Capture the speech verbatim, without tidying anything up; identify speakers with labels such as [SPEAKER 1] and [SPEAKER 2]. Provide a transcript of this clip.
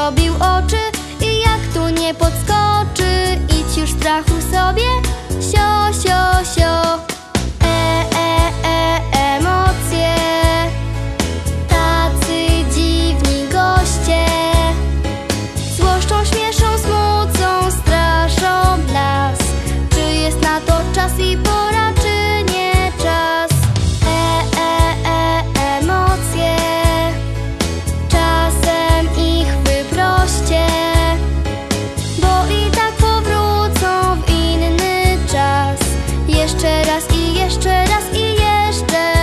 [SPEAKER 1] zrobił oczy i jak tu nie podskoczy. Idź już strachu sobie, sio, sio, sio. E, e, e, emocje, tacy dziwni goście. Złoszczą, śmieszą, smucą, straszą nas. Czy jest na to czas i pora, czy nie czas? E, e, e, emocje, czasem ich wyproście, bo i tak powrócą w inny czas. Jeszcze raz i jeszcze raz i jeszcze